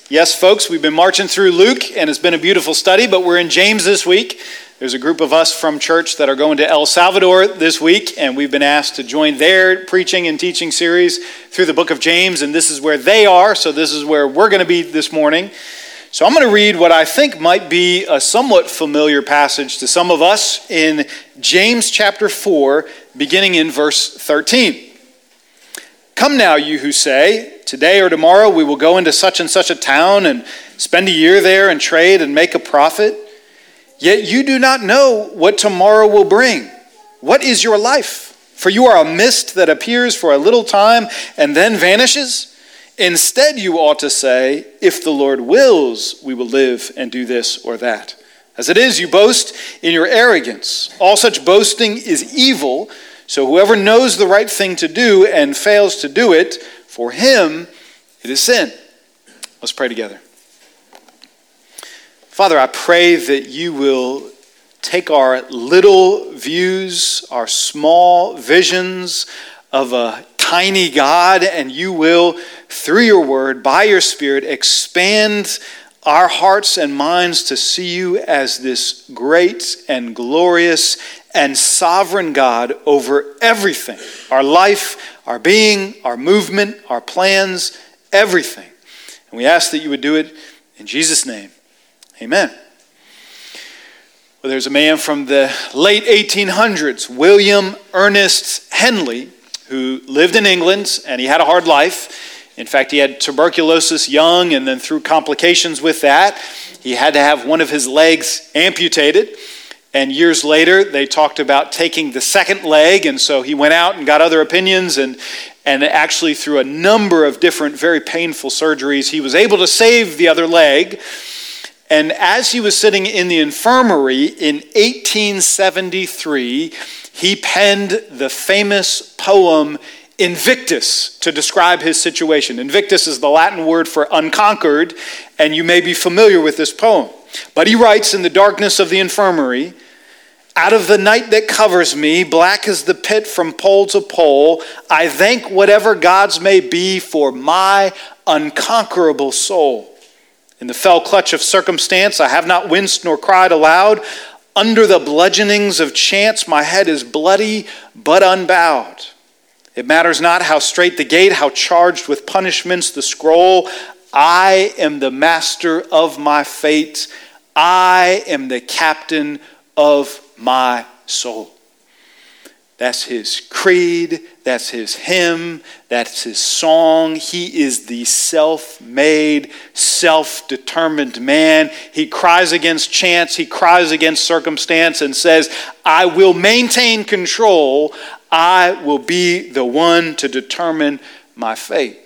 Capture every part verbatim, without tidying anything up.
Yes, folks, we've been marching through Luke, and it's been a beautiful study, but we're in James this week. There's a group of us from church that are going to El Salvador this week, and we've been asked to join their preaching and teaching series through the book of James, and this is where they are, so this is where we're going to be this morning. So I'm going to read what I think might be a somewhat familiar passage to some of us in James chapter four, beginning in verse thirteen. Come now, you who say, today or tomorrow we will go into such and such a town and spend a year there and trade and make a profit. Yet you do not know what tomorrow will bring. What is your life? For you are a mist that appears for a little time and then vanishes. Instead, you ought to say, if the Lord wills, we will live and do this or that. As it is, you boast in your arrogance. All such boasting is evil. So whoever knows the right thing to do and fails to do it, for him it is sin. Let's pray together. Father, I pray that you will take our little views, our small visions of a tiny God, and you will, through your word, by your Spirit, expand our hearts and minds to see you as this great and glorious and sovereign God over everything. Our life, our being, our movement, our plans, everything. And we ask that you would do it in Jesus' name. Amen. Well, there's a man from the late eighteen hundreds, William Ernest Henley, who lived in England, and he had a hard life. In fact, he had tuberculosis young, and then through complications with that, he had to have one of his legs amputated. And years later, they talked about taking the second leg, and so he went out and got other opinions, and, and actually through a number of different very painful surgeries, he was able to save the other leg. And as he was sitting in the infirmary in eighteen seventy-three, he penned the famous poem Invictus to describe his situation. Invictus is the Latin word for unconquered, and you may be familiar with this poem. But he writes in the darkness of the infirmary, out of the night that covers me, black as the pit from pole to pole, I thank whatever gods may be for my unconquerable soul. In the fell clutch of circumstance, I have not winced nor cried aloud. Under the bludgeonings of chance, my head is bloody but unbowed. It matters not how straight the gate, how charged with punishments the scroll. I am the master of my fate. I am the captain of my soul. That's his creed. That's his hymn. That's his song. He is the self-made, self-determined man. He cries against chance. He cries against circumstance and says, I will maintain control. I will be the one to determine my fate.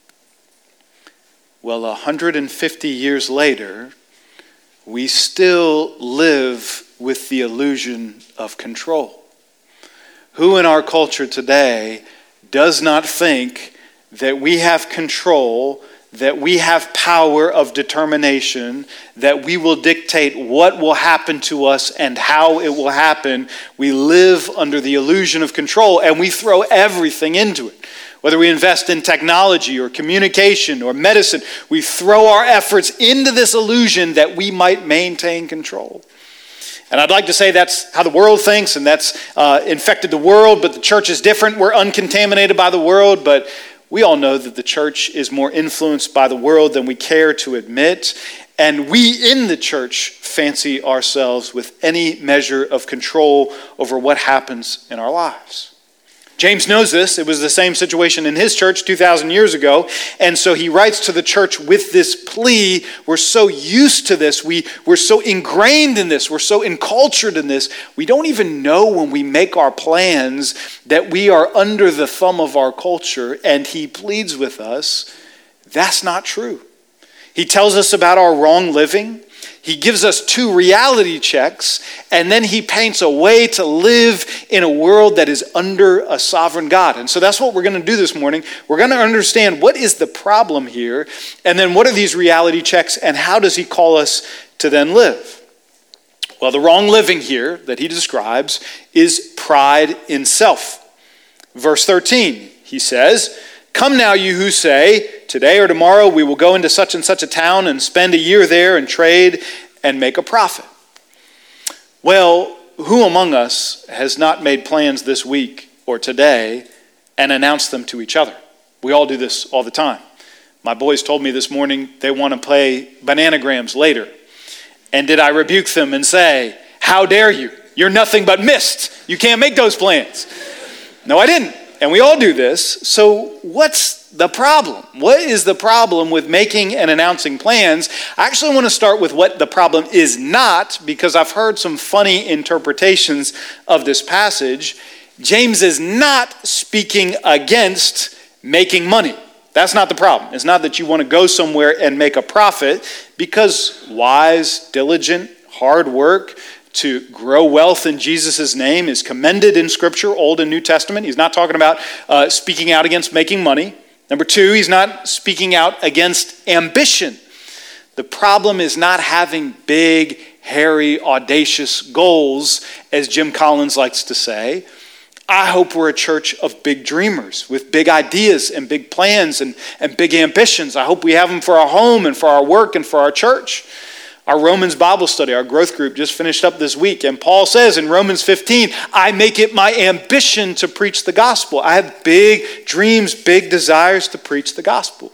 Well, one hundred fifty years later, we still live with the illusion of control. Who in our culture today does not think that we have control, that we have power of determination, that we will dictate what will happen to us and how it will happen? We live under the illusion of control, and we throw everything into it. Whether we invest in technology or communication or medicine, we throw our efforts into this illusion that we might maintain control. And I'd like to say that's how the world thinks, and that's uh, infected the world, but the church is different. We're uncontaminated by the world, but we all know that the church is more influenced by the world than we care to admit. And we in the church fancy ourselves with any measure of control over what happens in our lives. James knows this. It was the same situation in his church two thousand years ago. And so he writes to the church with this plea. We're so used to this. We, we're so ingrained in this. We're so encultured in this. We don't even know when we make our plans that we are under the thumb of our culture. And he pleads with us. That's not true. He tells us about our wrong living. He gives us two reality checks, and then he paints a way to live in a world that is under a sovereign God. And so that's what we're going to do this morning. We're going to understand what is the problem here, and then what are these reality checks, and how does he call us to then live? Well, the wrong living here that he describes is pride in self. Verse thirteen, he says, "Come now, you who say, today or tomorrow we will go into such and such a town and spend a year there and trade and make a profit. Well, who among us has not made plans this week or today and announced them to each other? We all do this all the time. My boys told me this morning they want to play bananagrams later. And did I rebuke them and say, how dare you? You're nothing but mist. You can't make those plans. No, I didn't. And we all do this. So what's the problem? What is the problem with making and announcing plans? I actually want to start with what the problem is not, because I've heard some funny interpretations of this passage. James is not speaking against making money. That's not the problem. It's not that you want to go somewhere and make a profit, because wise, diligent, hard work to grow wealth in Jesus' name is commended in Scripture, Old and New Testament. He's not talking about uh, speaking out against making money. Number two, he's not speaking out against ambition. The problem is not having big, hairy, audacious goals, as Jim Collins likes to say. I hope we're a church of big dreamers with big ideas and big plans and, and big ambitions. I hope we have them for our home and for our work and for our church. Our Romans Bible study, our growth group, just finished up this week. And Paul says in Romans fifteen, I make it my ambition to preach the gospel. I have big dreams, big desires to preach the gospel.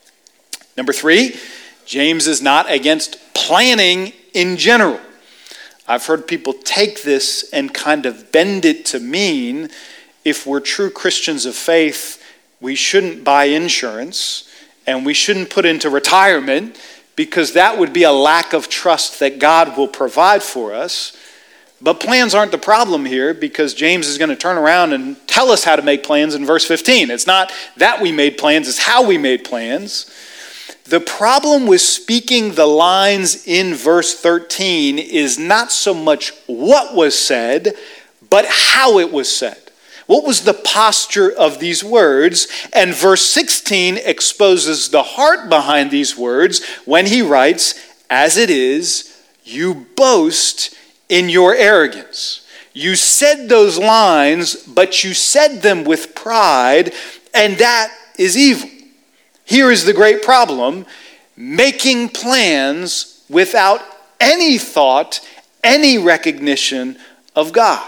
Number three, James is not against planning in general. I've heard people take this and kind of bend it to mean if we're true Christians of faith, we shouldn't buy insurance and we shouldn't put into retirement, because that would be a lack of trust that God will provide for us. But plans aren't the problem here, because James is going to turn around and tell us how to make plans in verse fifteen. It's not that we made plans, it's how we made plans. The problem with speaking the lines in verse thirteen is not so much what was said, but how it was said. What was the posture of these words? And verse sixteen exposes the heart behind these words when he writes, as it is, you boast in your arrogance. You said those lines, but you said them with pride, and that is evil. Here is the great problem: making plans without any thought, any recognition of God.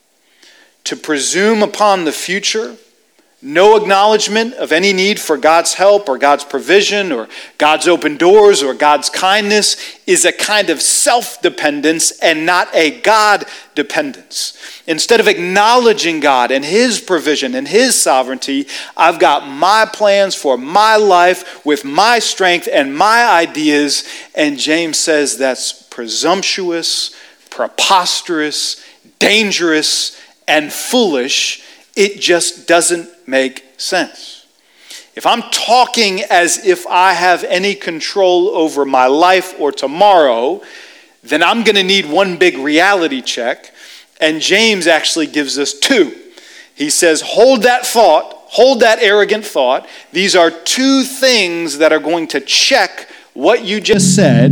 To presume upon the future, no acknowledgement of any need for God's help or God's provision or God's open doors or God's kindness, is a kind of self-dependence and not a God-dependence. Instead of acknowledging God and His provision and His sovereignty, I've got my plans for my life with my strength and my ideas, and James says that's presumptuous, preposterous, dangerous, and foolish. It just doesn't make sense. If I'm talking as if I have any control over my life or tomorrow, then I'm going to need one big reality check. And James actually gives us two. He says, hold that thought, hold that arrogant thought. These are two things that are going to check what you just said.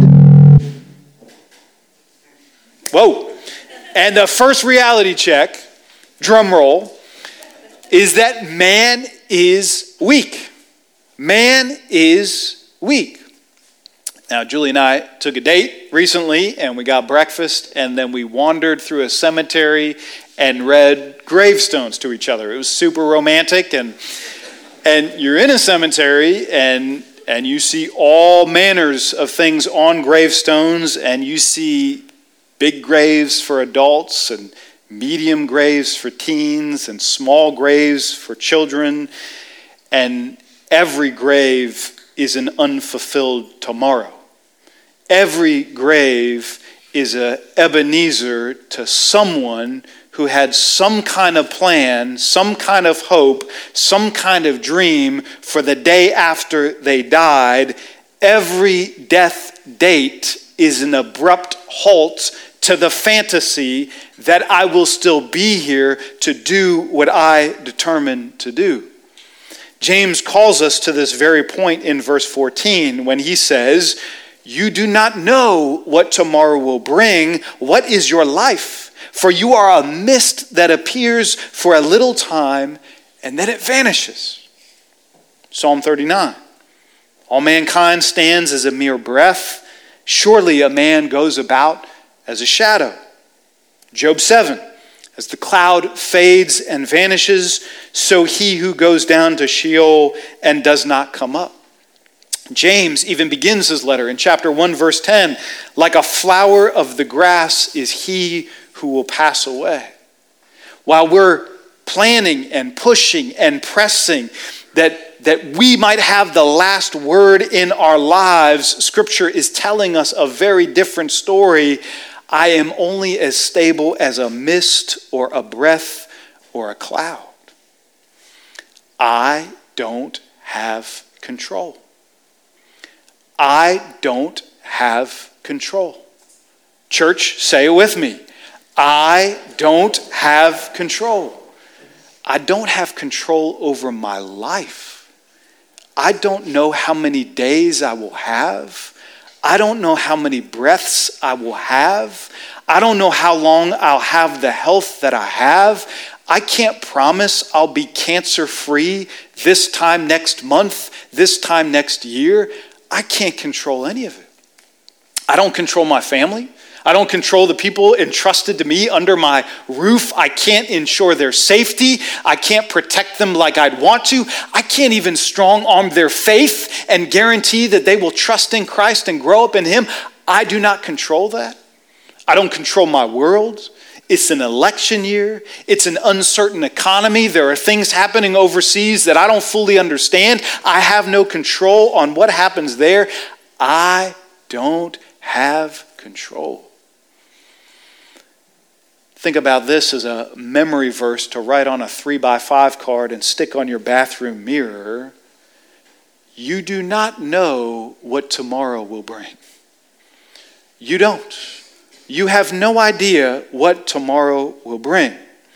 Whoa. And the first reality check, drum roll, is that man is weak. Man is weak. Now, Julie and I took a date recently, and we got breakfast, and then we wandered through a cemetery and read gravestones to each other. It was super romantic, and and you're in a cemetery, and and you see all manners of things on gravestones, and you see big graves for adults, and medium graves for teens, and small graves for children, and every grave is an unfulfilled tomorrow. Every grave is a Ebenezer to someone who had some kind of plan, some kind of hope, some kind of dream for the day after they died. Every death date is an abrupt halt to the fantasy that I will still be here to do what I determined to do. James calls us to this very point in verse fourteen when he says, you do not know what tomorrow will bring. What is your life? For you are a mist that appears for a little time and then it vanishes. Psalm thirty-nine. All mankind stands as a mere breath. Surely a man goes about as a shadow. Job seven, as the cloud fades and vanishes, so he who goes down to Sheol and does not come up. James even begins his letter in chapter one, verse ten, like a flower of the grass is he who will pass away. While we're planning and pushing and pressing that, that we might have the last word in our lives, Scripture is telling us a very different story. I am only as stable as a mist or a breath or a cloud. I don't have control. I don't have control. Church, say it with me. I don't have control. I don't have control over my life. I don't know how many days I will have. I don't know how many breaths I will have. I don't know how long I'll have the health that I have. I can't promise I'll be cancer-free this time next month, this time next year. I can't control any of it. I don't control my family. I don't control the people entrusted to me under my roof. I can't ensure their safety. I can't protect them like I'd want to. I can't even strong-arm their faith and guarantee that they will trust in Christ and grow up in Him. I do not control that. I don't control my world. It's an election year. It's an uncertain economy. There are things happening overseas that I don't fully understand. I have no control on what happens there. I don't have control. Think about this as a memory verse to write on a three by five card and stick on your bathroom mirror. You do not know what tomorrow will bring. You don't. You have no idea what tomorrow will bring.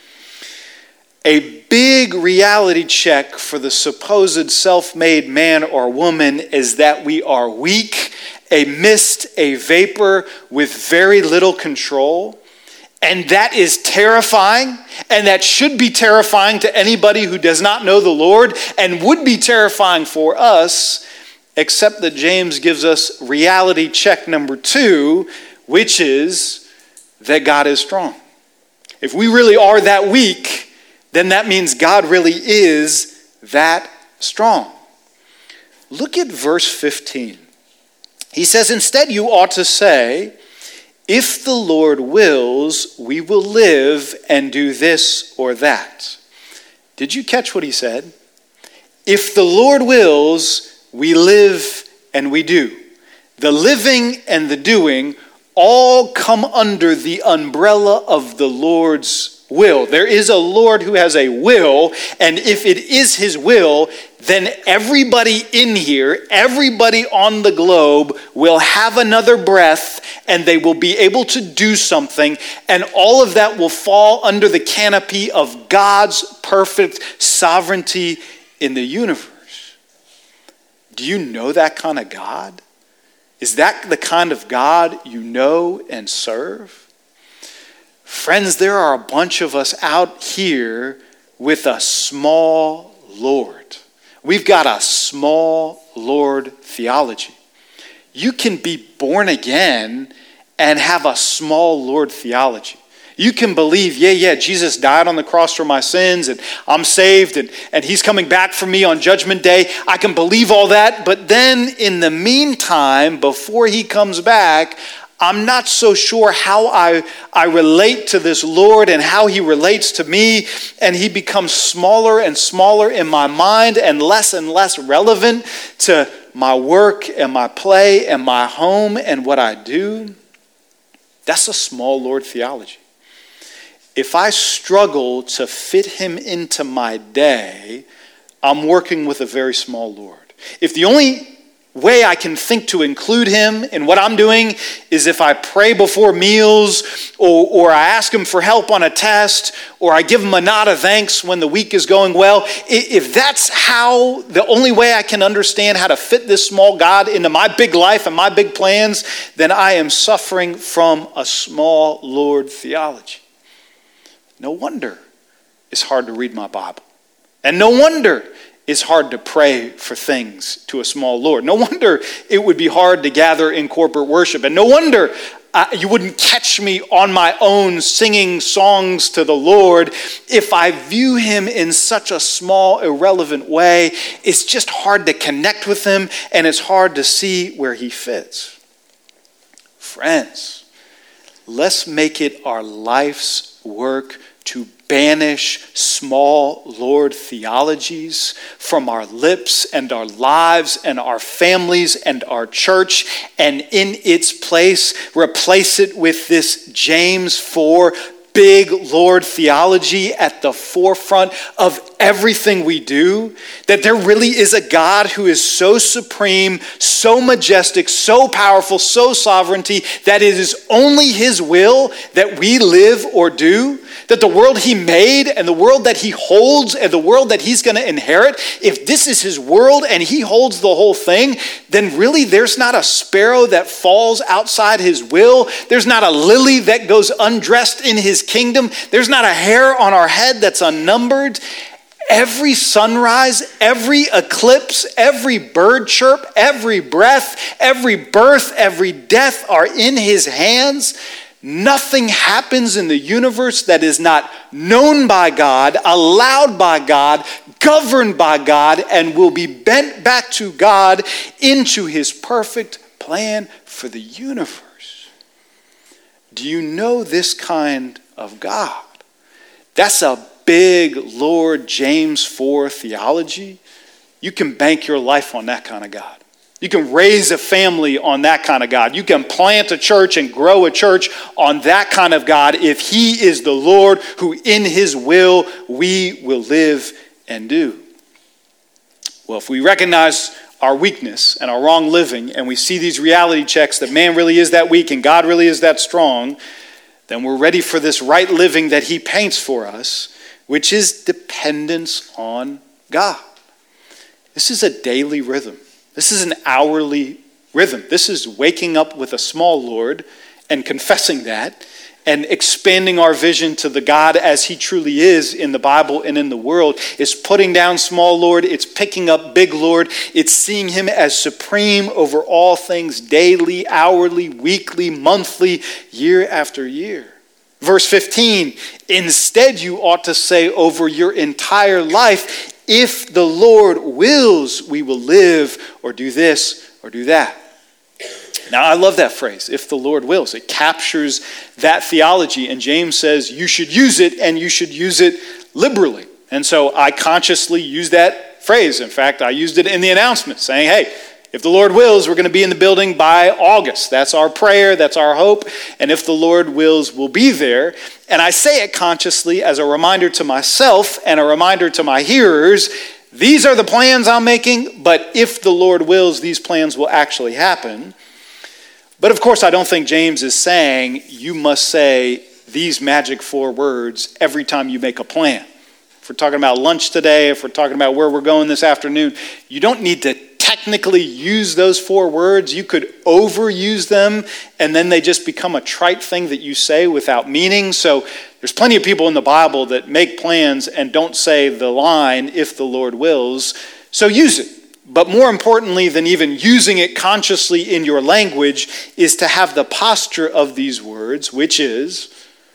A big reality check for the supposed self-made man or woman is that we are weak, a mist, a vapor with very little control. And that is terrifying, and that should be terrifying to anybody who does not know the Lord, and would be terrifying for us, except that James gives us reality check number two, which is that God is strong. If we really are that weak, then that means God really is that strong. Look at verse fifteen. He says, instead you ought to say, if the Lord wills, we will live and do this or that. Did you catch what he said? If the Lord wills, we live and we do. The living and the doing all come under the umbrella of the Lord's will. There is a Lord who has a will, and if it is his will, then everybody in here, everybody on the globe will have another breath, and they will be able to do something, and all of that will fall under the canopy of God's perfect sovereignty in the universe. Do you know that kind of God? Is that the kind of God you know and serve? Friends, there are a bunch of us out here with a small Lord. We've got a small Lord theology. You can be born again and have a small Lord theology. You can believe, yeah, yeah, Jesus died on the cross for my sins, and I'm saved, and, and he's coming back for me on Judgment Day. I can believe all that, but then in the meantime, before he comes back, I'm not so sure how I, I relate to this Lord and how he relates to me, and he becomes smaller and smaller in my mind and less and less relevant to my work and my play and my home and what I do. That's a small Lord theology. If I struggle to fit him into my day, I'm working with a very small Lord. If the only way I can think to include him in what I'm doing is if I pray before meals, or, or I ask him for help on a test, or I give him a nod of thanks when the week is going well, if that's how, the only way I can understand how to fit this small God into my big life and my big plans, then I am suffering from a small Lord theology. No wonder it's hard to read my Bible. And no wonder it's hard to pray for things to a small Lord. No wonder it would be hard to gather in corporate worship. And no wonder uh, you wouldn't catch me on my own singing songs to the Lord if I view him in such a small, irrelevant way. It's just hard to connect with him, and it's hard to see where he fits. Friends, let's make it our life's work to banish small Lord theologies from our lips and our lives and our families and our church, and in its place replace it with this James four big Lord theology at the forefront of everything we do, that there really is a God who is so supreme, so majestic, so powerful, so sovereignty, that it is only his will that we live or do, that the world he made and the world that he holds and the world that he's going to inherit, if this is his world and he holds the whole thing, then really there's not a sparrow that falls outside his will. There's not a lily that goes undressed in his kingdom. There's not a hair on our head that's unnumbered. Every sunrise, every eclipse, every bird chirp, every breath, every birth, every death are in his hands. Nothing happens in the universe that is not known by God, allowed by God, governed by God, and will be bent back to God into his perfect plan for the universe. Do you know this kind of God? That's a big Lord James four theology. You can bank your life on that kind of God. You can raise a family on that kind of God. You can plant a church and grow a church on that kind of God if he is the Lord who in his will we will live and do. Well, if we recognize our weakness and our wrong living, and we see these reality checks that man really is that weak and God really is that strong, then we're ready for this right living that he paints for us, which is dependence on God. This is a daily rhythm. This is an hourly rhythm. This is waking up with a small Lord and confessing that and expanding our vision to the God as he truly is in the Bible and in the world. It's putting down small Lord. It's picking up big Lord. It's seeing him as supreme over all things daily, hourly, weekly, monthly, year after year. Verse fifteen, instead you ought to say over your entire life, if the Lord wills, we will live or do this or do that. Now, I love that phrase, if the Lord wills. It captures that theology, and James says you should use it, and you should use it liberally. And so I consciously use that phrase. In fact, I used it in the announcement, saying, hey, if the Lord wills, we're going to be in the building by August. That's our prayer. That's our hope. And if the Lord wills, we'll be there. And I say it consciously as a reminder to myself and a reminder to my hearers, these are the plans I'm making, but if the Lord wills, these plans will actually happen. But of course, I don't think James is saying you must say these magic four words every time you make a plan. If we're talking about lunch today, if we're talking about where we're going this afternoon, you don't need to technically use those four words. You could overuse them, and then they just become a trite thing that you say without meaning. So there's plenty of people in the Bible that make plans and don't say the line, if the Lord wills. So use it. But more importantly than even using it consciously in your language is to have the posture of these words, which is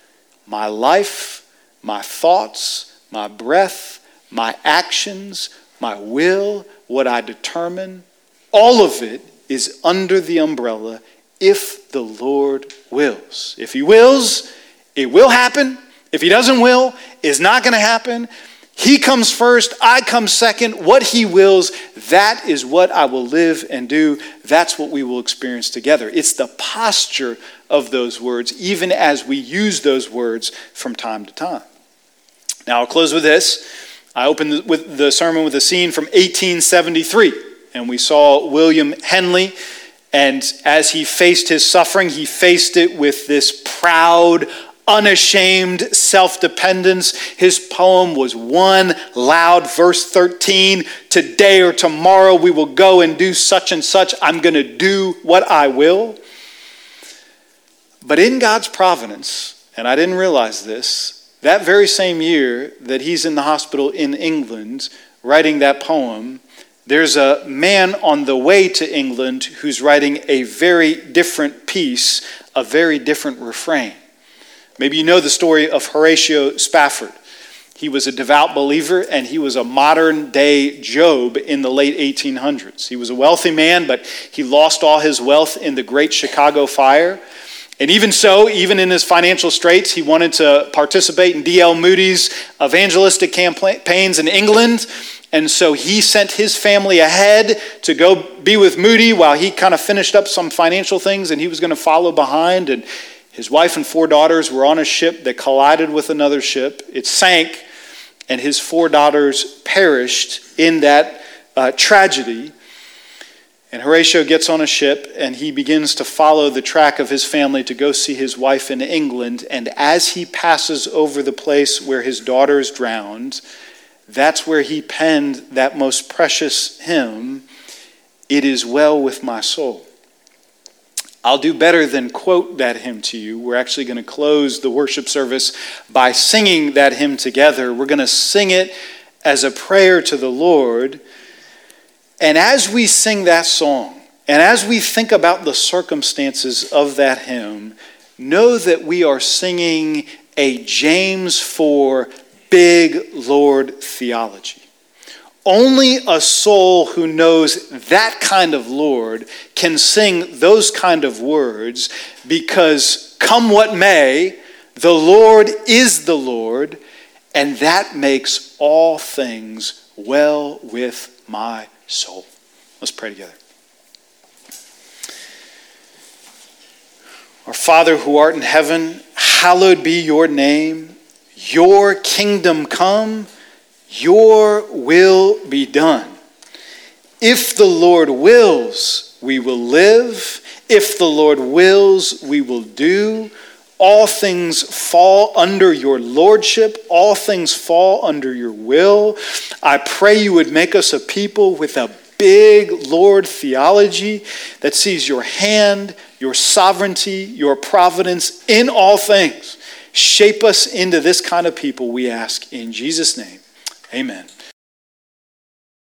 my life, my thoughts, my breath, my actions, my will, what I determine, all of it is under the umbrella, if the Lord wills. If he wills, it will happen. If he doesn't will, it's not going to happen. He comes first, I come second. What he wills, that is what I will live and do. That's what we will experience together. It's the posture of those words, even as we use those words from time to time. Now, I'll close with this. I opened with the sermon with a scene from eighteen seventy-three, and we saw William Henley, and as he faced his suffering, he faced it with this proud, unashamed self-dependence. His poem was one loud, verse thirteen, today or tomorrow we will go and do such and such. I'm going to do what I will. But in God's providence, and I didn't realize this, that very same year that he's in the hospital in England, writing that poem, there's a man on the way to England who's writing a very different piece, a very different refrain. Maybe you know the story of Horatio Spafford. He was a devout believer, and he was a modern-day Job in the late eighteen hundreds. He was a wealthy man, but he lost all his wealth in the Great Chicago Fire. And even so, even in his financial straits, he wanted to participate in D L Moody's evangelistic campaigns in England. And so he sent his family ahead to go be with Moody while he kind of finished up some financial things, and he was going to follow behind. And his wife and four daughters were on a ship that collided with another ship. It sank, and his four daughters perished in that uh, tragedy. And Horatio gets on a ship, and he begins to follow the track of his family to go see his wife in England. And as he passes over the place where his daughters drowned, that's where he penned that most precious hymn, "It Is Well With My Soul." I'll do better than quote that hymn to you. We're actually going to close the worship service by singing that hymn together. We're going to sing it as a prayer to the Lord. And as we sing that song, and as we think about the circumstances of that hymn, know that we are singing a James four big Lord theology. Only a soul who knows that kind of Lord can sing those kind of words, because come what may, the Lord is the Lord, and that makes all things well with my soul. Let's pray together. Our Father who art in heaven, hallowed be your name. Your kingdom come, your will be done. If the Lord wills, we will live. If the Lord wills, we will do. All things fall under your lordship. All things fall under your will. I pray you would make us a people with a big Lord theology that sees your hand, your sovereignty, your providence in all things. Shape us into this kind of people, we ask in Jesus' name. Amen.